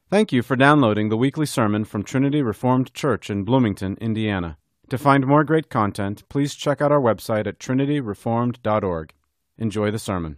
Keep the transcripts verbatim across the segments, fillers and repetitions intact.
Thank you for downloading the weekly sermon from Trinity Reformed Church in Bloomington, Indiana. To find more great content, please check out our website at trinity reformed dot org. Enjoy the sermon.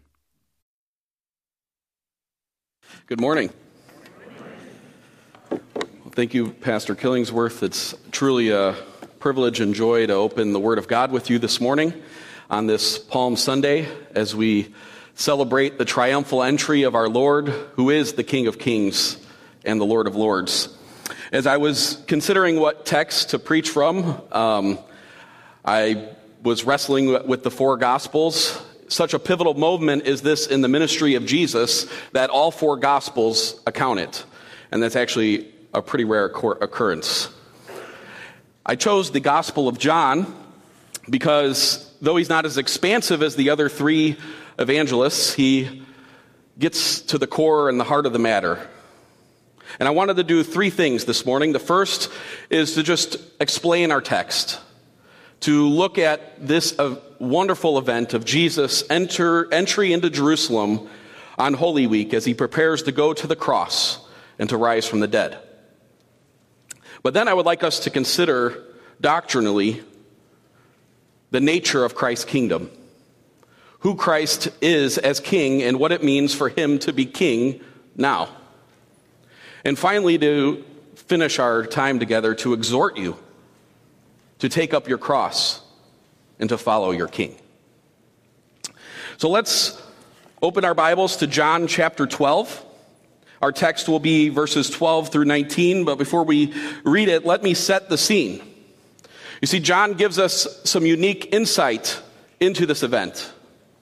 Good morning. Well, thank you, Pastor Killingsworth. It's truly a privilege and joy to open the Word of God with you this morning on this Palm Sunday as we celebrate the triumphal entry of our Lord, who is the King of Kings and the Lord of Lords. As I was considering what text to preach from, um, I was wrestling with the four Gospels. Such a pivotal moment is this in the ministry of Jesus that all four Gospels account it. And that's actually a pretty rare occurrence. I chose the Gospel of John because though he's not as expansive as the other three evangelists, he gets to the core and the heart of the matter. And I wanted to do three things this morning. The first is to just explain our text, to look at this uh, wonderful event of Jesus' enter, entry into Jerusalem on Holy Week as he prepares to go to the cross and to rise from the dead. But then I would like us to consider doctrinally the nature of Christ's kingdom, who Christ is as king and what it means for him to be king now. And finally, to finish our time together, to exhort you to take up your cross and to follow your King. So let's open our Bibles to John chapter twelve. Our text will be verses twelve through nineteen, but before we read it, let me set the scene. You see, John gives us some unique insight into this event.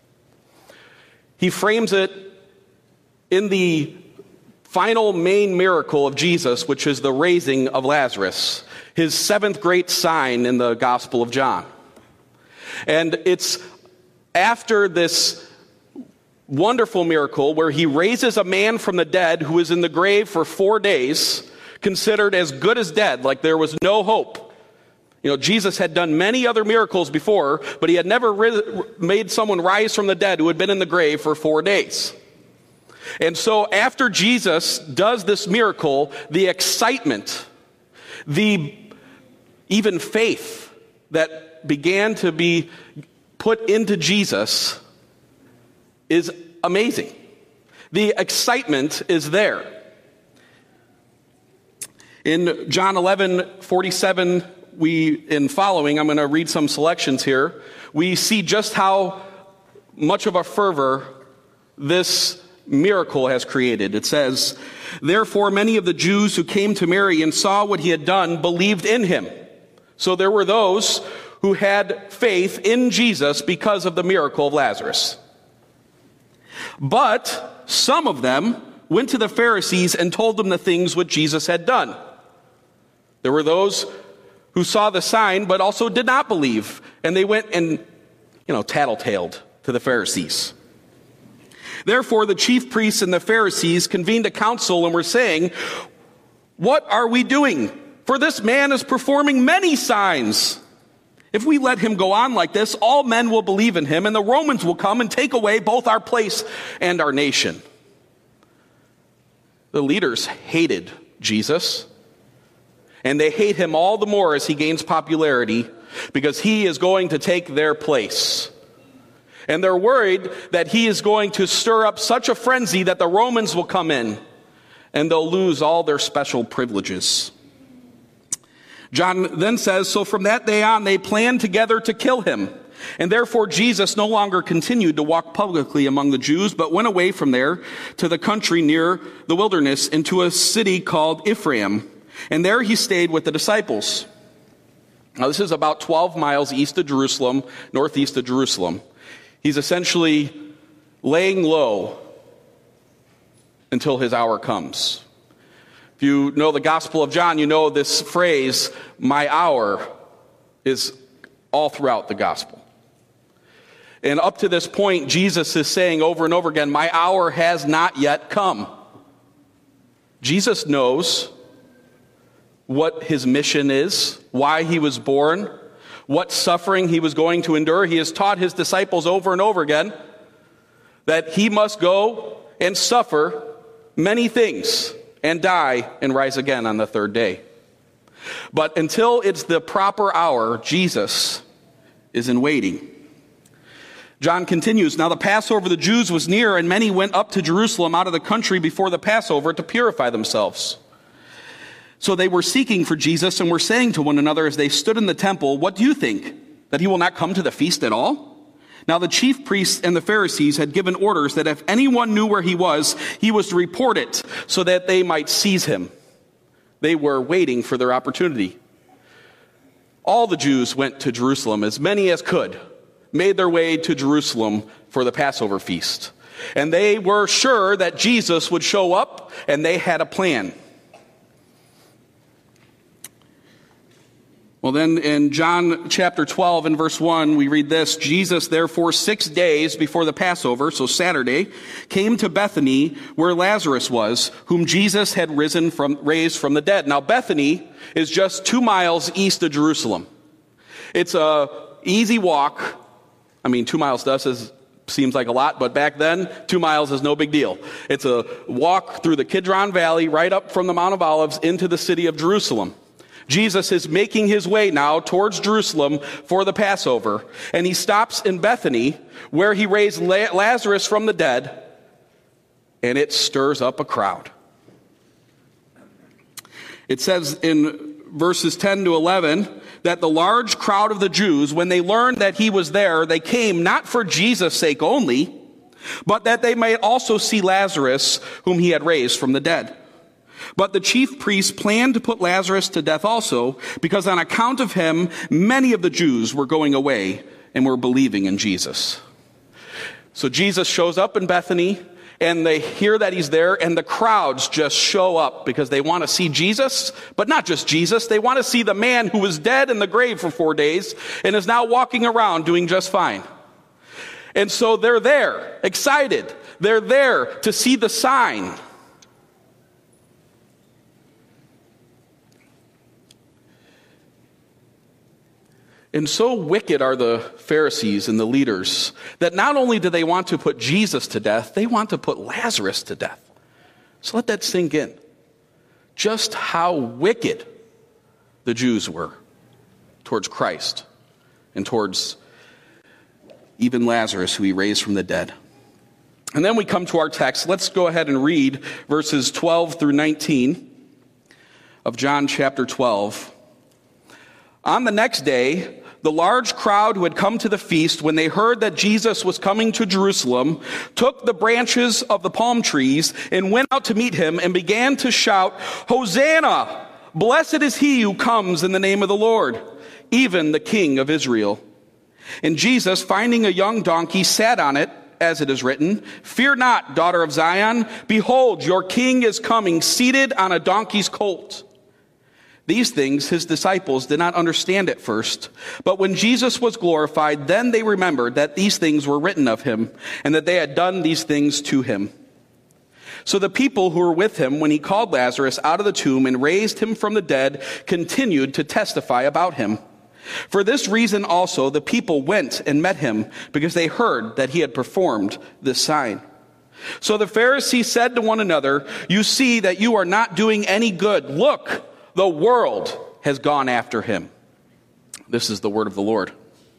He frames it in the final main miracle of Jesus, which is the raising of Lazarus, his seventh great sign in the Gospel of John. And it's after this wonderful miracle where he raises a man from the dead who was in the grave for four days, considered as good as dead, like there was no hope. You know, Jesus had done many other miracles before, but he had never ri- made someone rise from the dead who had been in the grave for four days. And so after Jesus does this miracle, the excitement, the even faith that began to be put into Jesus is amazing. The excitement is there. In John eleven forty-seven, we, in following, I'm going to read some selections here, we see just how much of a fervor this miracle has created. It says, "Therefore many of the Jews who came to Mary and saw what he had done believed in him." So there were those who had faith in Jesus because of the miracle of Lazarus. "But some of them went to the Pharisees and told them the things which Jesus had done." There were those who saw the sign but also did not believe, and they went and, you know, tattletaled to the Pharisees. "Therefore the chief priests and the Pharisees convened a council and were saying, 'What are we doing? For this man is performing many signs. If we let him go on like this, all men will believe in him, and the Romans will come and take away both our place and our nation.'" The leaders hated Jesus, and they hate him all the more as he gains popularity because he is going to take their place. And they're worried that he is going to stir up such a frenzy that the Romans will come in and they'll lose all their special privileges. John then says, "So from that day on, they planned together to kill him. And therefore Jesus no longer continued to walk publicly among the Jews, but went away from there to the country near the wilderness into a city called Ephraim. And there he stayed with the disciples." Now this is about twelve miles east of Jerusalem, northeast of Jerusalem. He's essentially laying low until his hour comes. If you know the Gospel of John, you know this phrase, "my hour," is all throughout the Gospel. And up to this point, Jesus is saying over and over again, "my hour has not yet come." Jesus knows what his mission is, why he was born, what suffering he was going to endure. He has taught his disciples over and over again that he must go and suffer many things and die and rise again on the third day. But until it's the proper hour, Jesus is in waiting. John continues, "Now the Passover of the Jews was near, and many went up to Jerusalem out of the country before the Passover to purify themselves. So they were seeking for Jesus and were saying to one another as they stood in the temple, 'What do you think? That he will not come to the feast at all?' Now the chief priests and the Pharisees had given orders that if anyone knew where he was, he was to report it so that they might seize him. They were waiting for their opportunity. All the Jews went to Jerusalem, as many as could, made their way to Jerusalem for the Passover feast. And they were sure that Jesus would show up, and they had a plan. Well, then in John chapter twelve and verse one, we read this, "Jesus, therefore, six days before the Passover," so Saturday, "came to Bethany where Lazarus was, whom Jesus had risen from, raised from the dead." Now, Bethany is just two miles east of Jerusalem. It's a easy walk. I mean, two miles to us is, seems like a lot, but back then, two miles is no big deal. It's a walk through the Kidron Valley, right up from the Mount of Olives into the city of Jerusalem. Jesus is making his way now towards Jerusalem for the Passover, and he stops in Bethany, where he raised Lazarus from the dead, and it stirs up a crowd. It says in verses ten to eleven that the large crowd of the Jews, when they learned that he was there, they came not for Jesus' sake only, but that they might also see Lazarus, whom he had raised from the dead. But the chief priests planned to put Lazarus to death also, because on account of him, many of the Jews were going away and were believing in Jesus. So Jesus shows up in Bethany, and they hear that he's there, and the crowds just show up because they want to see Jesus, but not just Jesus. They want to see the man who was dead in the grave for four days and is now walking around doing just fine. And so they're there, excited. They're there to see the sign. And so wicked are the Pharisees and the leaders that not only do they want to put Jesus to death, they want to put Lazarus to death. So let that sink in. Just how wicked the Jews were towards Christ and towards even Lazarus, who he raised from the dead. And then we come to our text. Let's go ahead and read verses twelve through nineteen of John chapter twelve. On the next day, the large crowd who had come to the feast, when they heard that Jesus was coming to Jerusalem, took the branches of the palm trees and went out to meet him and began to shout, "Hosanna! Blessed is he who comes in the name of the Lord, even the King of Israel." And Jesus, finding a young donkey, sat on it, as it is written, "Fear not, daughter of Zion. Behold, your king is coming, seated on a donkey's colt." These things his disciples did not understand at first, but when Jesus was glorified, then they remembered that these things were written of him, and that they had done these things to him. So the people who were with him when he called Lazarus out of the tomb and raised him from the dead continued to testify about him. For this reason also the people went and met him, because they heard that he had performed this sign. So the Pharisees said to one another, "You see that you are not doing any good. Look, the world has gone after him." This is the word of the Lord.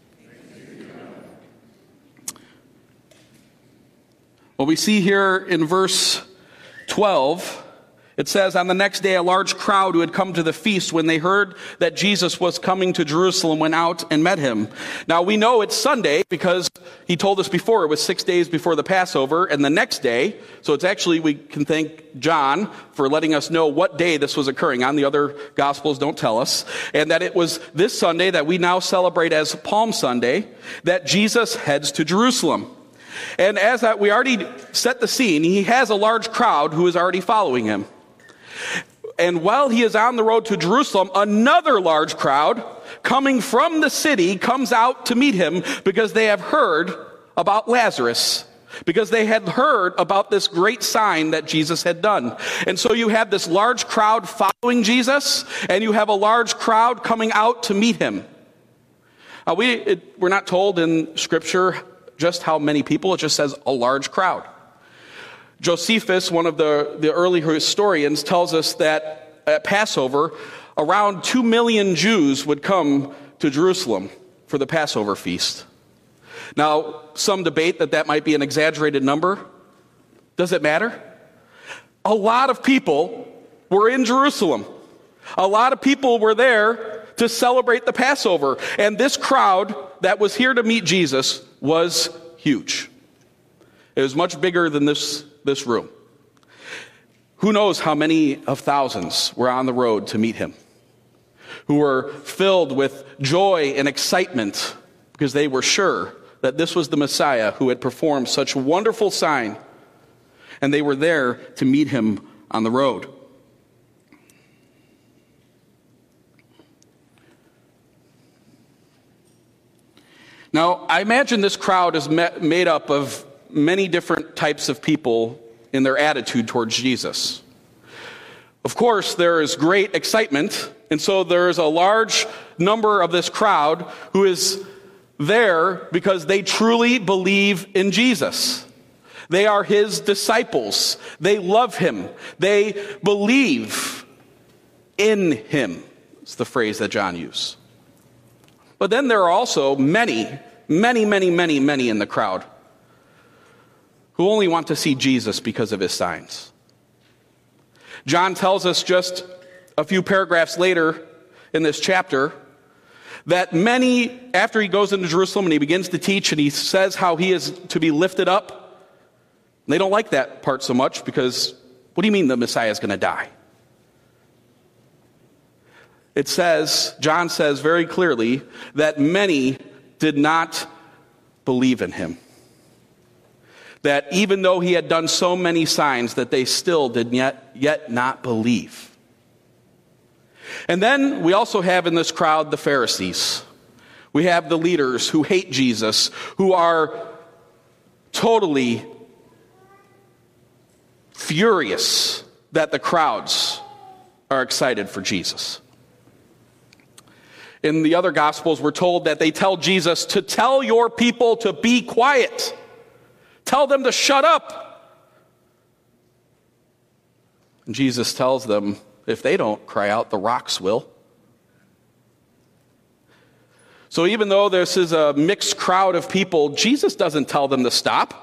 Well, we see here in verse twelve, it says, "On the next day, a large crowd who had come to the feast, when they heard that Jesus was coming to Jerusalem, went out and met him." Now, we know it's Sunday because he told us before it was six days before the Passover, and the next day, so it's actually, we can thank John for letting us know what day this was occurring on. The other Gospels don't tell us. And that it was this Sunday that we now celebrate as Palm Sunday that Jesus heads to Jerusalem. And as that, we already set the scene, he has a large crowd who is already following him. And while he is on the road to Jerusalem, another large crowd coming from the city comes out to meet him, because they have heard about Lazarus, because they had heard about this great sign that Jesus had done. And so you have this large crowd following Jesus, and you have a large crowd coming out to meet him. Uh, we, it, we're not told in Scripture just how many people. It just says a large crowd. Josephus, one of the, the early historians, tells us that at Passover, around two million Jews would come to Jerusalem for the Passover feast. Now, some debate that that might be an exaggerated number. Does it matter? A lot of people were in Jerusalem. A lot of people were there to celebrate the Passover. And this crowd that was here to meet Jesus was huge. It was much bigger than this, this room. Who knows how many of thousands were on the road to meet him, who were filled with joy and excitement because they were sure that this was the Messiah who had performed such wonderful sign, and they were there to meet him on the road. Now, I imagine this crowd is made up of many different types of people in their attitude towards Jesus. Of course, there is great excitement, and so there is a large number of this crowd who is there because they truly believe in Jesus. They are his disciples. They love him. They believe in him. It's the phrase that John used. But then there are also many, many, many, many, many in the crowd who only want to see Jesus because of his signs. John tells us just a few paragraphs later in this chapter that many, after he goes into Jerusalem and he begins to teach and he says how he is to be lifted up, they don't like that part so much because what do you mean the Messiah is going to die? It says, John says very clearly that many did not believe in him. That even though he had done so many signs, that they still did yet, yet not believe. And then we also have in this crowd the Pharisees. We have the leaders who hate Jesus, who are totally furious that the crowds are excited for Jesus. In the other Gospels, we're told that they tell Jesus to tell your people to be quiet. Tell them to shut up. And Jesus tells them, if they don't cry out, the rocks will. So even though this is a mixed crowd of people, Jesus doesn't tell them to stop.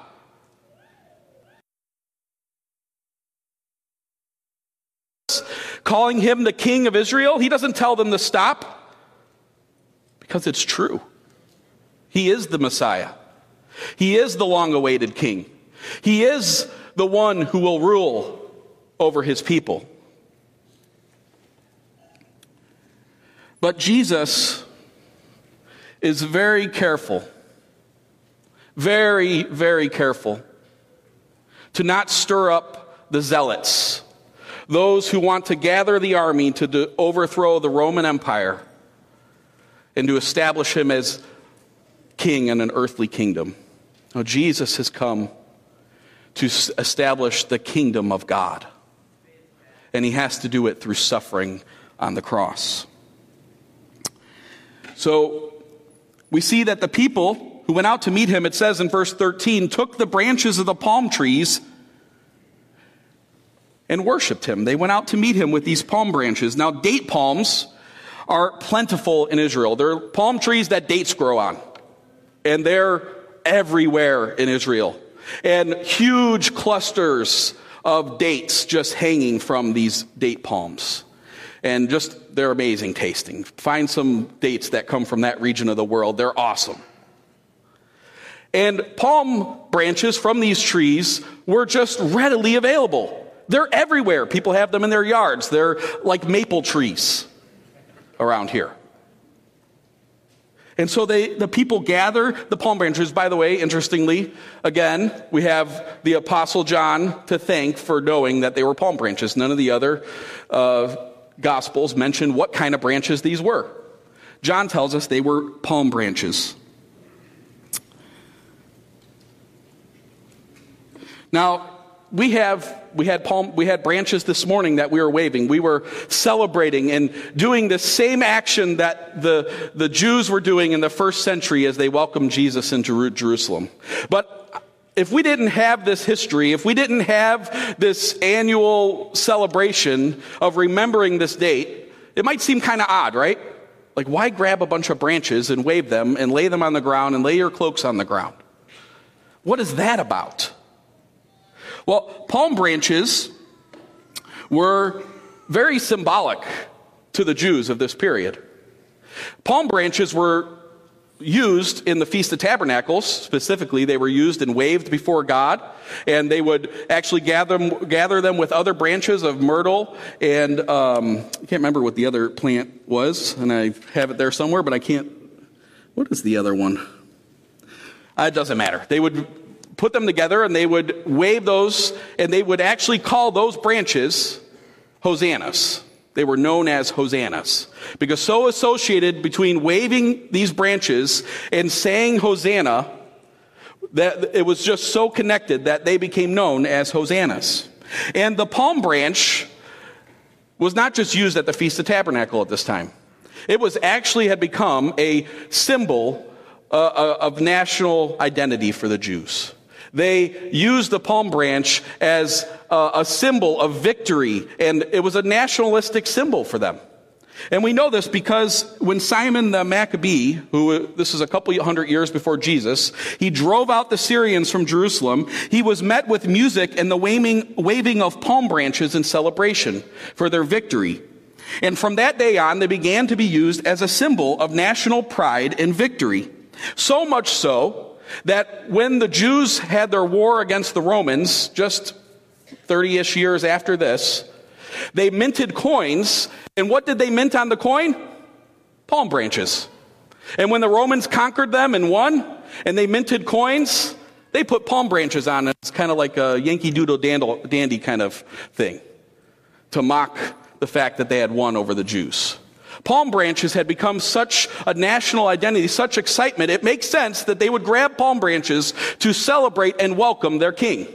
Calling him the King of Israel, he doesn't tell them to stop. Because it's true. He is the Messiah. He is the long-awaited King. He is the one who will rule over his people. But Jesus is very careful, very, very careful to not stir up the zealots, those who want to gather the army to do, overthrow the Roman Empire and to establish him as king in an earthly kingdom. Now, Jesus has come to establish the kingdom of God. And he has to do it through suffering on the cross. So, we see that the people who went out to meet him, it says in verse thirteen, took the branches of the palm trees and worshipped him. They went out to meet him with these palm branches. Now, date palms are plentiful in Israel. They're palm trees that dates grow on. And they're everywhere in Israel. And huge clusters of dates just hanging from these date palms. And just, they're amazing tasting. Find some dates that come from that region of the world. They're awesome. And palm branches from these trees were just readily available. They're everywhere. People have them in their yards. They're like maple trees around here. And so they, the people gather the palm branches. By the way, interestingly, again, we have the Apostle John to thank for knowing that they were palm branches. None of the other uh, Gospels mention what kind of branches these were. John tells us they were palm branches. Now, we have we had palm we had branches this morning that we were waving. We were celebrating and doing the same action that the the Jews were doing in the first century as they welcomed Jesus into Jerusalem. But if we didn't have this history, if we didn't have this annual celebration of remembering this date, it might seem kind of odd, right? Like, why grab a bunch of branches and wave them and lay them on the ground and lay your cloaks on the ground? What is that about? Well, palm branches were very symbolic to the Jews of this period. Palm branches were used in the Feast of Tabernacles. Specifically, they were used and waved before God, and they would actually gather gather them with other branches of myrtle, and um, I can't remember what the other plant was, and I have it there somewhere, but I can't. What is the other one? Uh, it doesn't matter. They would put them together, and they would wave those, and they would actually call those branches hosannas. They were known as hosannas, because so associated between waving these branches and saying hosanna, that it was just so connected that they became known as hosannas. And the palm branch was not just used at the Feast of Tabernacle at this time. It was actually had become a symbol uh, of national identity for the Jews. They used the palm branch as a, a symbol of victory, and it was a nationalistic symbol for them. And we know this because when Simon the Maccabee, who this is a couple hundred years before Jesus, he drove out the Syrians from Jerusalem, he was met with music and the waving, waving of palm branches in celebration for their victory. And from that day on, they began to be used as a symbol of national pride and victory. So much so that when the Jews had their war against the Romans, just thirty-ish years after this, they minted coins. And what did they mint on the coin? Palm branches. And when the Romans conquered them and won, and they minted coins, they put palm branches on it. It's kind of like a Yankee Doodle Dandy kind of thing, to mock the fact that they had won over the Jews. Palm branches had become such a national identity, such excitement, it makes sense that they would grab palm branches to celebrate and welcome their king.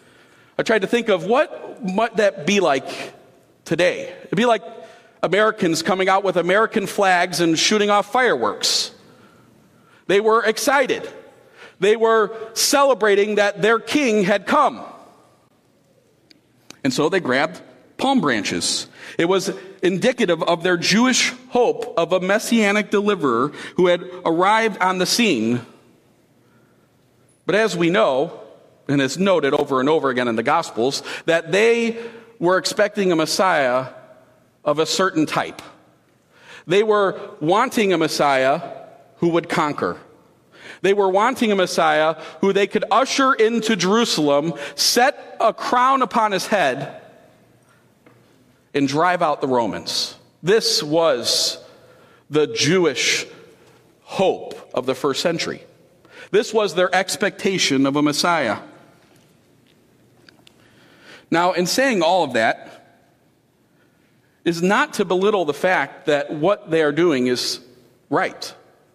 I tried to think of what might that be like today. It'd be like Americans coming out with American flags and shooting off fireworks. They were excited. They were celebrating that their king had come. And so they grabbed palm branches. It was indicative of their Jewish hope of a messianic deliverer who had arrived on the scene. But as we know, and it's noted over and over again in the Gospels, that they were expecting a Messiah of a certain type. They were wanting a Messiah who would conquer. They were wanting a Messiah who they could usher into Jerusalem, set a crown upon his head, and drive out the Romans. This was the Jewish hope of the first century. This was their expectation of a Messiah. Now, in saying all of that, is not to belittle the fact that what they are doing is right.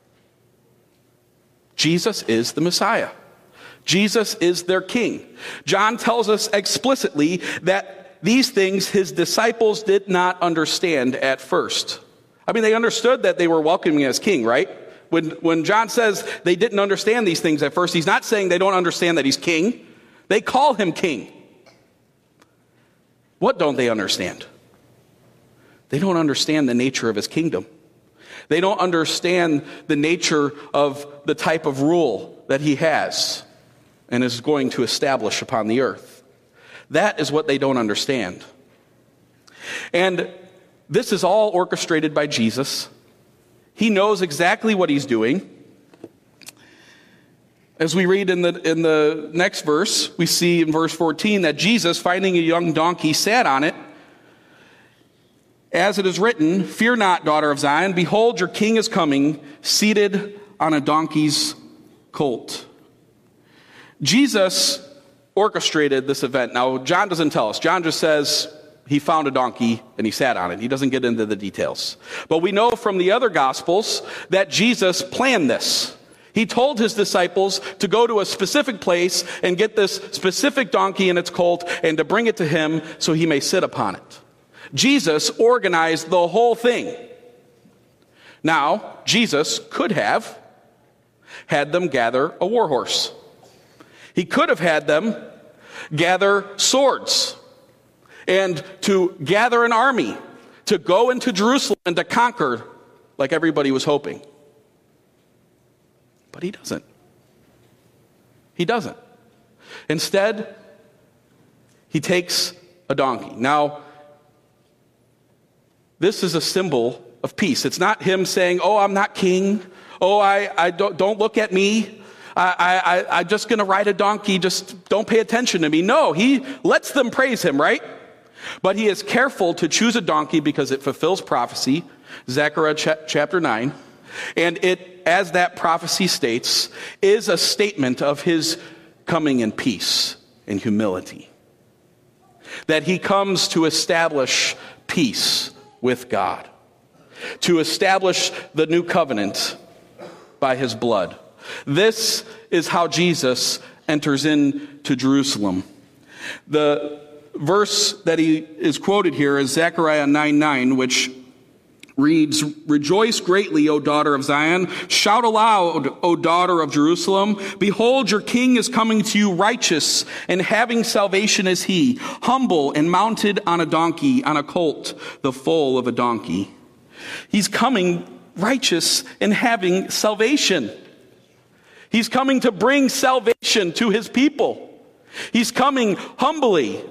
Jesus is the Messiah. Jesus is their king. John tells us explicitly that these things his disciples did not understand at first. I mean, they understood that they were welcoming as king, right? When, when John says they didn't understand these things at first, he's not saying they don't understand that he's king. They call him king. What don't they understand? They don't understand the nature of his kingdom. They don't understand the nature of the type of rule that he has and is going to establish upon the earth. That is what they don't understand. And this is all orchestrated by Jesus. He knows exactly what he's doing. As we read in the in the next verse, we see in verse fourteen that Jesus, finding a young donkey, sat on it. As it is written, "Fear not, daughter of Zion, behold, your king is coming, seated on a donkey's colt." Jesus orchestrated this event. Now, John doesn't tell us. John just says he found a donkey and he sat on it. He doesn't get into the details. But we know from the other Gospels that Jesus planned this. He told his disciples to go to a specific place and get this specific donkey and its colt and to bring it to him so he may sit upon it. Jesus organized the whole thing. Now, Jesus could have had them gather a war horse. He could have had them gather swords and to gather an army to go into Jerusalem and to conquer like everybody was hoping. But he doesn't. He doesn't. Instead, he takes a donkey. Now, this is a symbol of peace. It's not him saying, oh, I'm not king. Oh, I, I don't, don't look at me. I, I, I'm just going to ride a donkey. Just don't pay attention to me. No, he lets them praise him, right? But he is careful to choose a donkey because it fulfills prophecy, Zechariah ch- chapter nine. And it, as that prophecy states, is a statement of his coming in peace and humility. That he comes to establish peace with God, to establish the new covenant by his blood. This is how Jesus enters into Jerusalem. The verse that he is quoted here is Zechariah nine nine, which reads, "Rejoice greatly, O daughter of Zion. Shout aloud, O daughter of Jerusalem. Behold, your king is coming to you righteous, and having salvation is he, humble and mounted on a donkey, on a colt, the foal of a donkey." He's coming righteous and having salvation. He's coming to bring salvation to his people. He's coming humbly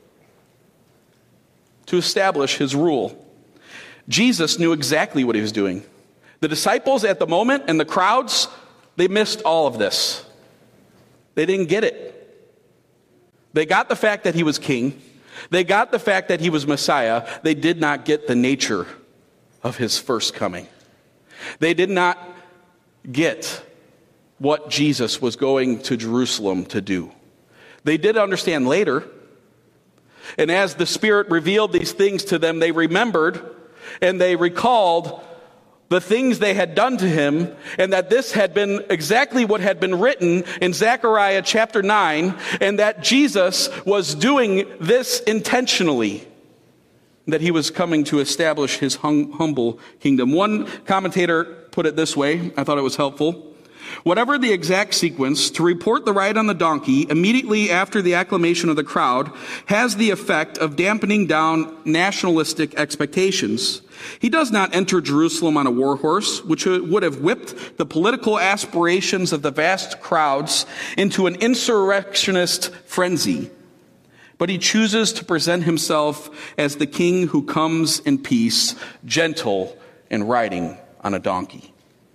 to establish his rule. Jesus knew exactly what he was doing. The disciples at the moment and the crowds, they missed all of this. They didn't get it. They got the fact that he was king. They got the fact that he was Messiah. They did not get the nature of his first coming. They did not get what Jesus was going to Jerusalem to do. They did understand later. And as the Spirit revealed these things to them, they remembered and they recalled the things they had done to him, and that this had been exactly what had been written in Zechariah chapter nine, and that Jesus was doing this intentionally, that he was coming to establish his hum- humble kingdom. One commentator put it this way, I thought it was helpful. Whatever the exact sequence, to report the ride on the donkey immediately after the acclamation of the crowd has the effect of dampening down nationalistic expectations. He does not enter Jerusalem on a war horse, which would have whipped the political aspirations of the vast crowds into an insurrectionist frenzy. But he chooses to present himself as the king who comes in peace, gentle and riding on a donkey.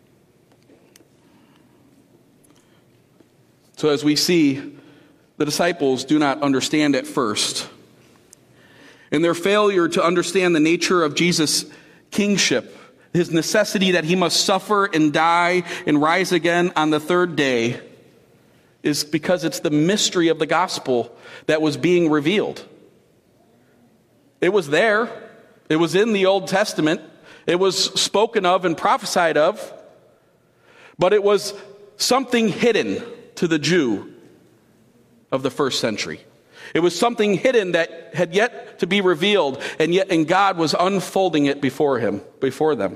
So as we see, the disciples do not understand at first. In their failure to understand the nature of Jesus' kingship, his necessity that he must suffer and die and rise again on the third day, is because it's the mystery of the gospel that was being revealed. It was there. It was in the Old Testament. It was spoken of and prophesied of. But it was something hidden to the Jew of the first century. It was something hidden that had yet to be revealed, and yet and God was unfolding it before him, before them.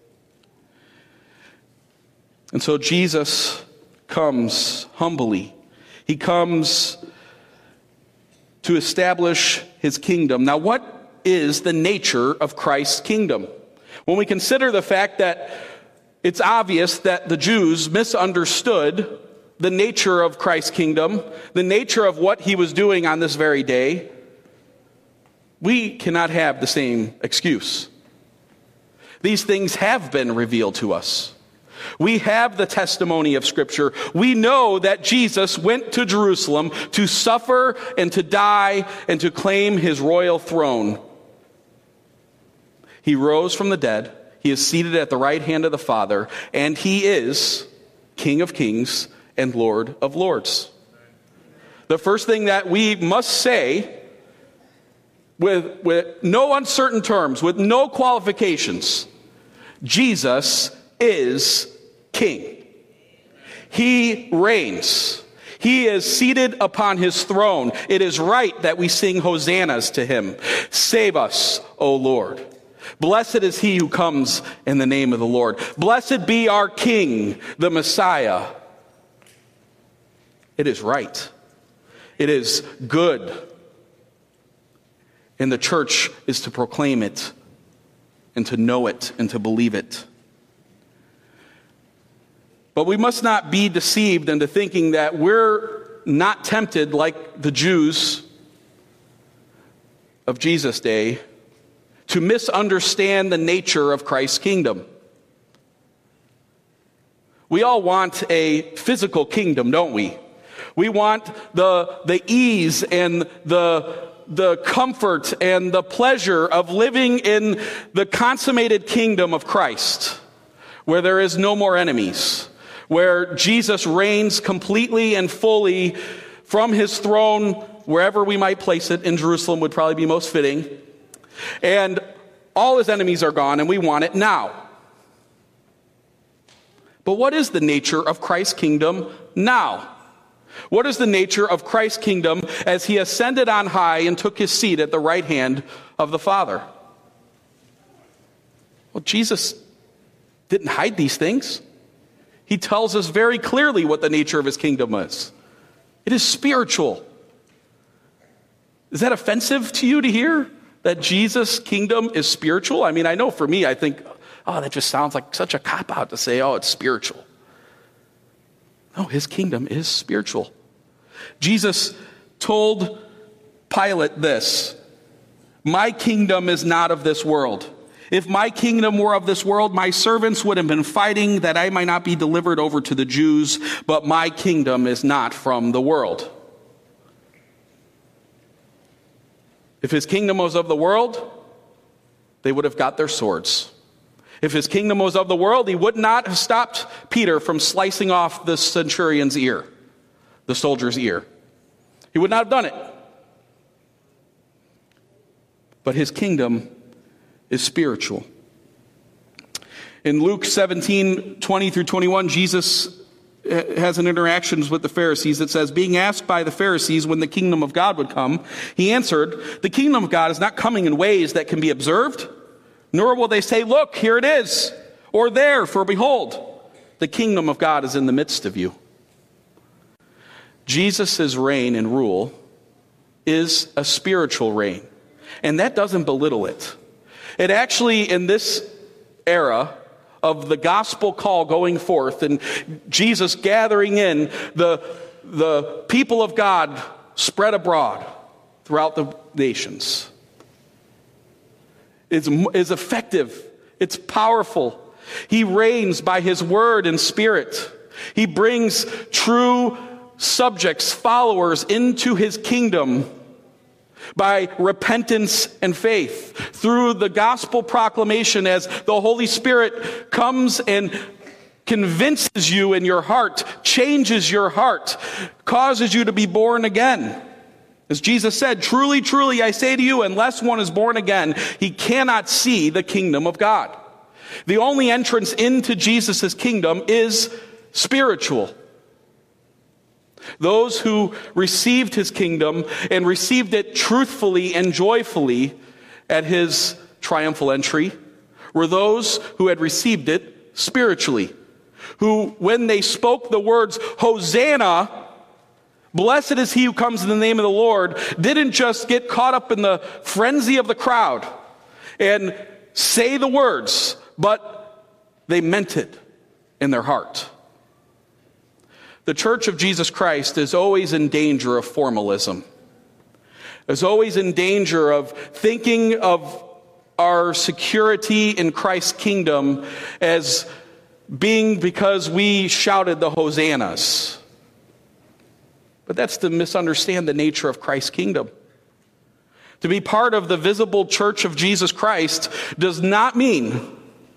And so Jesus comes humbly. He comes to establish his kingdom. Now, what is the nature of Christ's kingdom? When we consider the fact that it's obvious that the Jews misunderstood the nature of Christ's kingdom, the nature of what he was doing on this very day, we cannot have the same excuse. These things have been revealed to us. We have the testimony of Scripture. We know that Jesus went to Jerusalem to suffer and to die and to claim his royal throne. He rose from the dead. He is seated at the right hand of the Father, and he is King of Kings and Lord of Lords. The first thing that we must say with, with no uncertain terms, with no qualifications, Jesus is King. He reigns. He is seated upon his throne. It is right that we sing hosannas to him. Save us, O Lord. Blessed is he who comes in the name of the Lord. Blessed be our King, the Messiah. It is right. It is good. And the church is to proclaim it and to know it and to believe it. But we must not be deceived into thinking that we're not tempted like the Jews of Jesus' day to misunderstand the nature of Christ's kingdom. We all want a physical kingdom, don't we? We want the, the ease and the, the comfort and the pleasure of living in the consummated kingdom of Christ, where there is no more enemies, where Jesus reigns completely and fully from his throne, wherever we might place it. In Jerusalem would probably be most fitting. And all his enemies are gone, and we want it now. But what is the nature of Christ's kingdom now? What is the nature of Christ's kingdom as he ascended on high and took his seat at the right hand of the Father? Well, Jesus didn't hide these things. He tells us very clearly what the nature of his kingdom is. It is spiritual. Is that offensive to you to hear that Jesus' kingdom is spiritual? I mean, I know for me, I think, oh, that just sounds like such a cop-out to say, oh, it's spiritual. No, his kingdom is spiritual. Jesus told Pilate this, "My kingdom is not of this world. If my kingdom were of this world, my servants would have been fighting that I might not be delivered over to the Jews, but my kingdom is not from the world." If his kingdom was of the world, they would have got their swords. If his kingdom was of the world, he would not have stopped Peter from slicing off the centurion's ear, the soldier's ear. He would not have done it. But his kingdom is spiritual. In Luke seventeen, twenty through twenty-one, Jesus has an interaction with the Pharisees that says, being asked by the Pharisees when the kingdom of God would come, he answered, "The kingdom of God is not coming in ways that can be observed, nor will they say, 'Look, here it is,' or 'There, for behold, the kingdom of God is in the midst of you.'" Jesus' reign and rule is a spiritual reign, and that doesn't belittle it. It actually, in this era of the gospel call going forth and Jesus gathering in the, the people of God spread abroad throughout the nations, is, is effective. It's powerful. He reigns by his word and spirit. He brings true subjects, followers into his kingdom by repentance and faith, through the gospel proclamation, as the Holy Spirit comes and convinces you in your heart, changes your heart, causes you to be born again. As Jesus said, "Truly, truly, I say to you, unless one is born again, he cannot see the kingdom of God." The only entrance into Jesus' kingdom is spiritual. Those who received his kingdom and received it truthfully and joyfully at his triumphal entry were those who had received it spiritually, who, when they spoke the words, "Hosanna, blessed is he who comes in the name of the Lord," didn't just get caught up in the frenzy of the crowd and say the words, but they meant it in their heart. The Church of Jesus Christ is always in danger of formalism. Is always in danger of thinking of our security in Christ's kingdom as being because we shouted the hosannas. But that's to misunderstand the nature of Christ's kingdom. To be part of the visible Church of Jesus Christ does not mean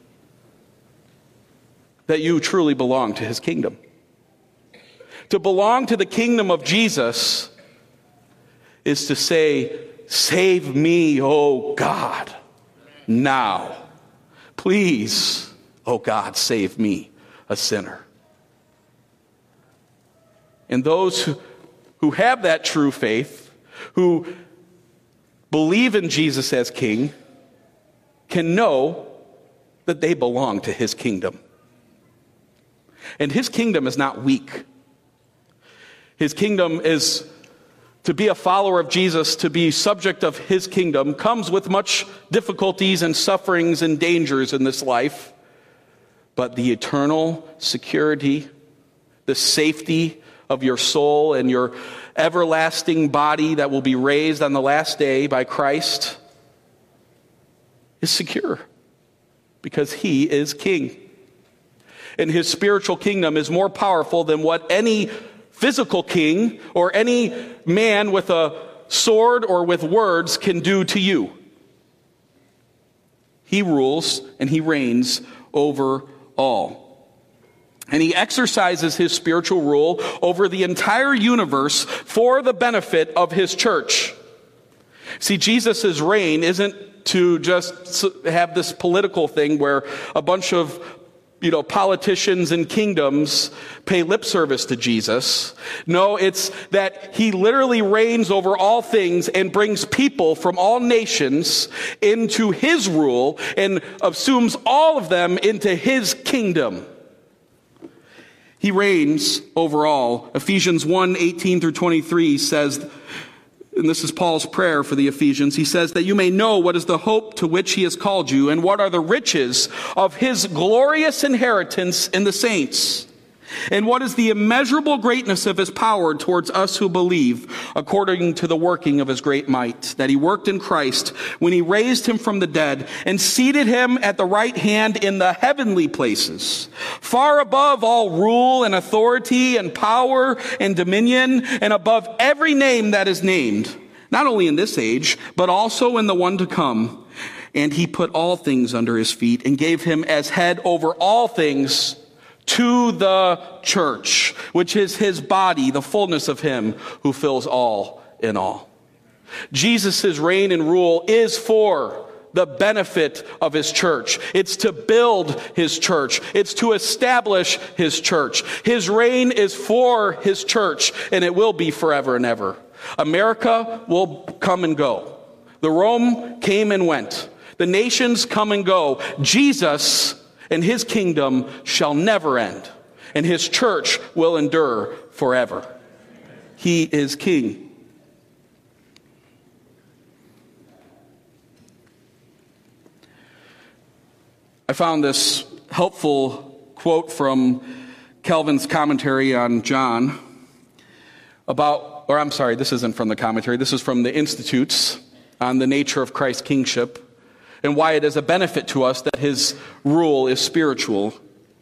that you truly belong to his kingdom. To belong to the kingdom of Jesus is to say, "Save me, O God, now. Please, O God, save me, a sinner." And those who, who have that true faith, who believe in Jesus as king, can know that they belong to his kingdom. And his kingdom is not weak. His kingdom is to be a follower of Jesus, to be subject of his kingdom, comes with much difficulties and sufferings and dangers in this life. But the eternal security, the safety of your soul and your everlasting body that will be raised on the last day by Christ is secure because he is king. And his spiritual kingdom is more powerful than what any physical king or any man with a sword or with words can do to you. He rules and he reigns over all. And he exercises his spiritual rule over the entire universe for the benefit of his church. See, Jesus' reign isn't to just have this political thing where a bunch of you know, politicians and kingdoms pay lip service to Jesus. No, it's that he literally reigns over all things and brings people from all nations into his rule and assumes all of them into his kingdom. He reigns over all. Ephesians one, eighteen through twenty-three says, and this is Paul's prayer for the Ephesians, he says that you may know what is the hope to which he has called you and what are the riches of his glorious inheritance in the saints. And what is the immeasurable greatness of his power towards us who believe, according to the working of his great might, that he worked in Christ when he raised him from the dead and seated him at the right hand in the heavenly places, far above all rule and authority and power and dominion, and above every name that is named, not only in this age, but also in the one to come. And he put all things under his feet and gave him as head over all things to the church, which is his body, the fullness of him who fills all in all. Jesus' reign and rule is for the benefit of his church. It's to build his church. It's to establish his church. His reign is for his church, and it will be forever and ever. America will come and go. The Rome came and went. The nations come and go. Jesus and his kingdom shall never end, and his church will endure forever. He is king. I found this helpful quote from Calvin's commentary on John about, or I'm sorry, this isn't from the commentary, this is from the Institutes on the nature of Christ's kingship and why it is a benefit to us that his rule is spiritual.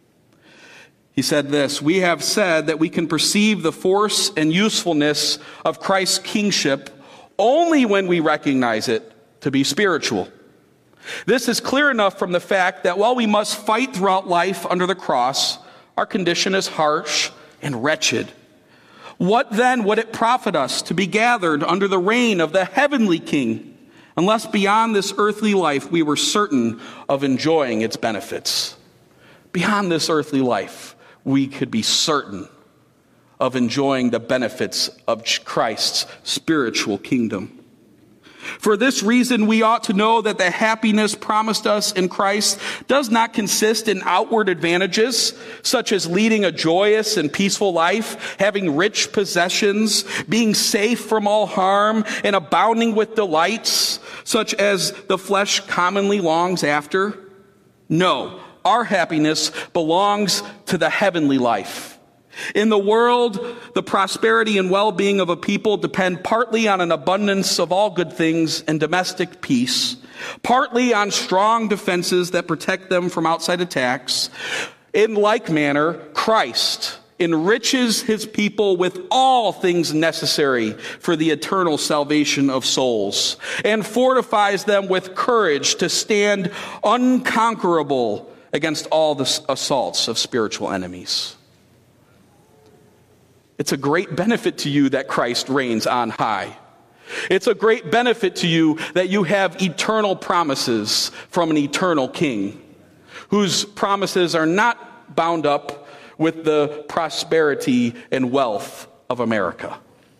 He said this, "We have said that we can perceive the force and usefulness of Christ's kingship only when we recognize it to be spiritual. This is clear enough from the fact that while we must fight throughout life under the cross, our condition is harsh and wretched. What then would it profit us to be gathered under the reign of the heavenly King, unless beyond this earthly life we were certain of enjoying its benefits?" Beyond this earthly life, we could be certain of enjoying the benefits of Christ's spiritual kingdom. For this reason, we ought to know that the happiness promised us in Christ does not consist in outward advantages, such as leading a joyous and peaceful life, having rich possessions, being safe from all harm, and abounding with delights, such as the flesh commonly longs after. No, our happiness belongs to the heavenly life. In the world, the prosperity and well-being of a people depend partly on an abundance of all good things and domestic peace, partly on strong defenses that protect them from outside attacks. In like manner, Christ enriches his people with all things necessary for the eternal salvation of souls and fortifies them with courage to stand unconquerable against all the assaults of spiritual enemies. It's a great benefit to you that Christ reigns on high. It's a great benefit to you that you have eternal promises from an eternal King, whose promises are not bound up with the prosperity and wealth of America,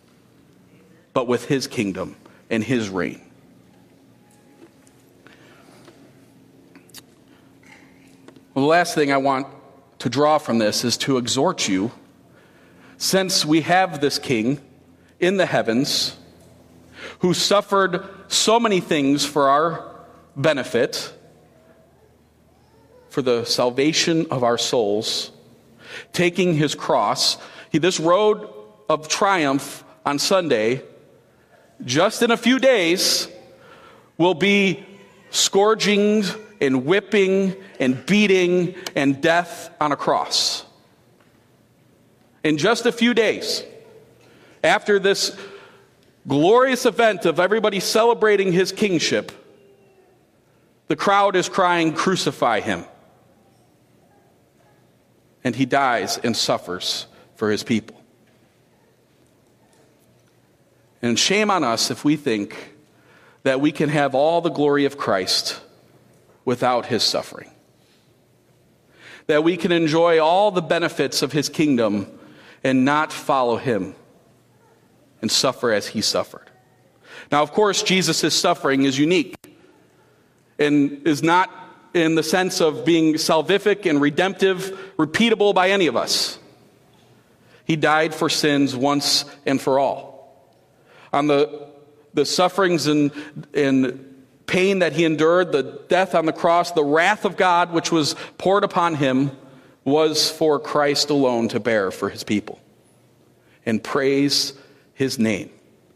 but with his kingdom and his reign. Well, the last thing I want to draw from this is to exhort you since we have this King in the heavens who suffered so many things for our benefit, for the salvation of our souls, taking his cross, he, this road of triumph on Sunday, just in a few days, will be scourging and whipping and beating and death on a cross. In just a few days, after this glorious event of everybody celebrating his kingship, the crowd is crying, "Crucify him." And he dies and suffers for his people. And shame on us if we think that we can have all the glory of Christ without his suffering. That we can enjoy all the benefits of his kingdom and not follow him and suffer as he suffered. Now, of course, Jesus' suffering is unique and is not in the sense of being salvific and redemptive, repeatable by any of us. He died for sins once and for all. On the, the sufferings and, and pain that he endured, the death on the cross, the wrath of God which was poured upon him was for Christ alone to bear for his people. And praise his name.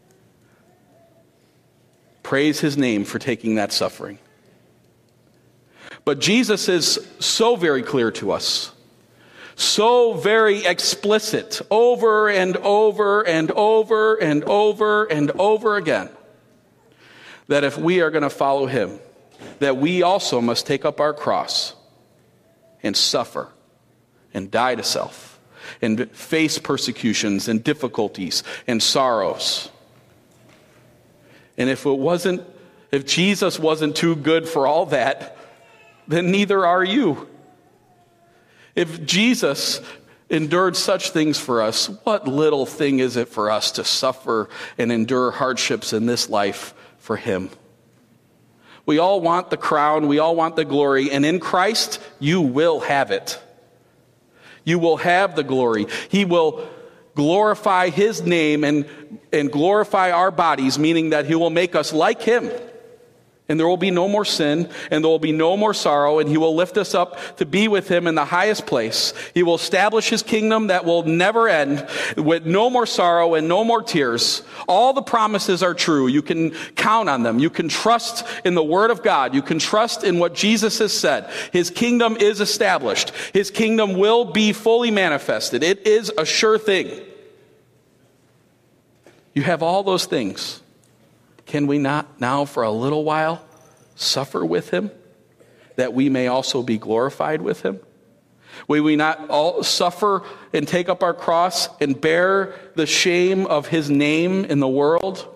Praise his name for taking that suffering. But Jesus is so very clear to us, so very explicit, over and over and over and over and over again, that if we are going to follow him, that we also must take up our cross and suffer and die to self and face persecutions and difficulties and sorrows. And if it wasn't, if Jesus wasn't too good for all that, then neither are you. If Jesus endured such things for us, what little thing is it for us to suffer and endure hardships in this life for him? We all want the crown, we all want the glory, and in Christ, you will have it. You will have the glory. He will glorify his name and, and glorify our bodies, meaning that he will make us like him. And there will be no more sin, and there will be no more sorrow, and he will lift us up to be with him in the highest place. He will establish his kingdom that will never end, with no more sorrow and no more tears. All the promises are true. You can count on them. You can trust in the word of God. You can trust in what Jesus has said. His kingdom is established. His kingdom will be fully manifested. It is a sure thing. You have all those things. Can we not now for a little while suffer with him, that we may also be glorified with him? Will we not all suffer and take up our cross and bear the shame of his name in the world?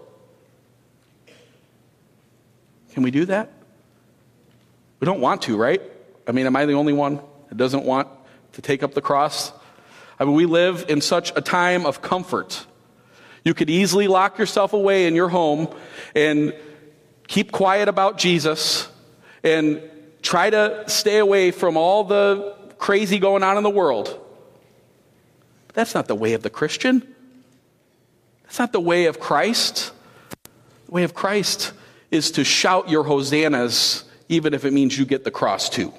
Can we do that? We don't want to, right? I mean, am I the only one that doesn't want to take up the cross? I mean, we live in such a time of comfort. You could easily lock yourself away in your home and keep quiet about Jesus and try to stay away from all the crazy going on in the world. But that's not the way of the Christian. That's not the way of Christ. The way of Christ is to shout your hosannas, even if it means you get the cross too.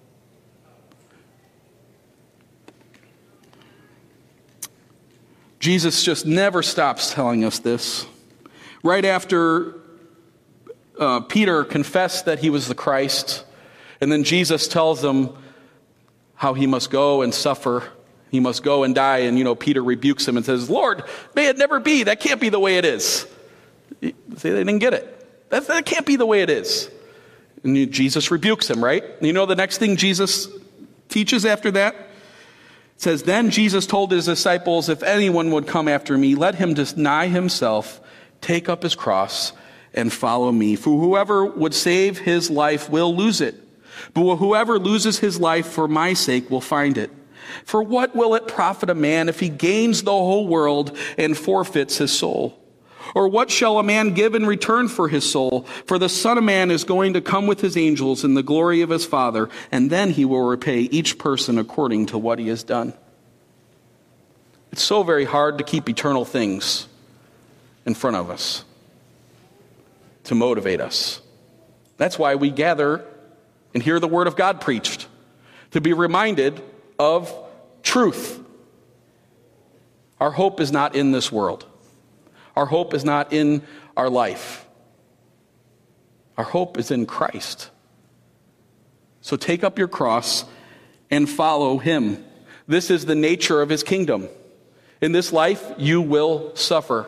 Jesus just never stops telling us this. Right after uh, Peter confessed that he was the Christ, and then Jesus tells him how he must go and suffer. He must go and die. And, you know, Peter rebukes him and says, "Lord, may it never be. That can't be the way it is." See, they didn't get it. That, that can't be the way it is. And you, Jesus rebukes him, right? And you know the next thing Jesus teaches after that? It says, "Then Jesus told his disciples, if anyone would come after me, let him deny himself, take up his cross, and follow me. For whoever would save his life will lose it. But whoever loses his life for my sake will find it. For what will it profit a man if he gains the whole world and forfeits his soul? Or what shall a man give in return for his soul? For the Son of Man is going to come with his angels in the glory of his Father, and then he will repay each person according to what he has done." It's so very hard to keep eternal things in front of us to motivate us. That's why we gather and hear the Word of God preached, to be reminded of truth. Our hope is not in this world. Our hope is not in our life. Our hope is in Christ. So take up your cross and follow him. This is the nature of his kingdom. In this life, you will suffer.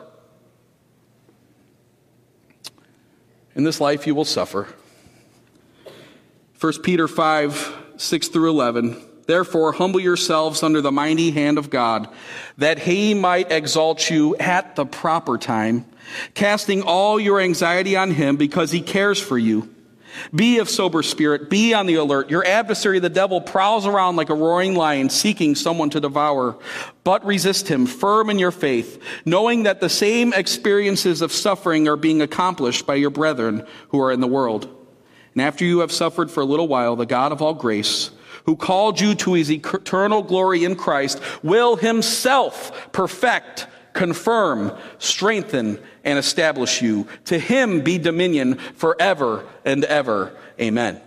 In this life, you will suffer. First Peter five, six through eleven. Therefore, humble yourselves under the mighty hand of God, that he might exalt you at the proper time, casting all your anxiety on him because he cares for you. Be of sober spirit, be on the alert. Your adversary, the devil, prowls around like a roaring lion, seeking someone to devour. But resist him, firm in your faith, knowing that the same experiences of suffering are being accomplished by your brethren who are in the world. And after you have suffered for a little while, the God of all grace, who called you to his eternal glory in Christ, will himself perfect, confirm, strengthen, and establish you. To him be dominion forever and ever. Amen.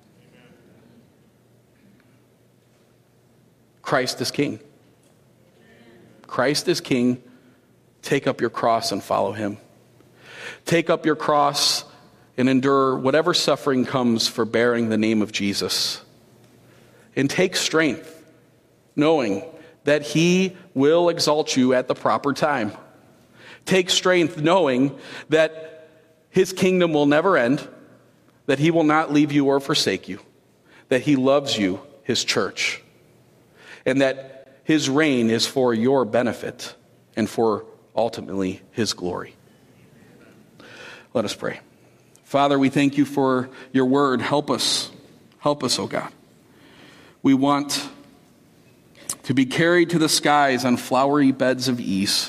Christ is King. Christ is King. Take up your cross and follow him. Take up your cross and endure whatever suffering comes for bearing the name of Jesus. And take strength, knowing that he will exalt you at the proper time. Take strength, knowing that his kingdom will never end, that he will not leave you or forsake you, that he loves you, his church, and that his reign is for your benefit and for ultimately his glory. Let us pray. Father, we thank you for your word. Help us. Help us, oh God. We want to be carried to the skies on flowery beds of ease.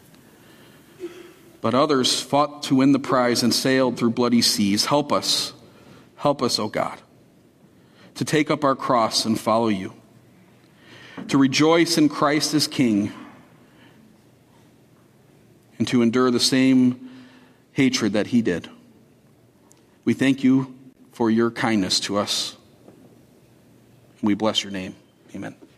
But others fought to win the prize and sailed through bloody seas. Help us. Help us, O God, to take up our cross and follow you, to rejoice in Christ as King, and to endure the same hatred that he did. We thank you for your kindness to us. We bless your name. Amen.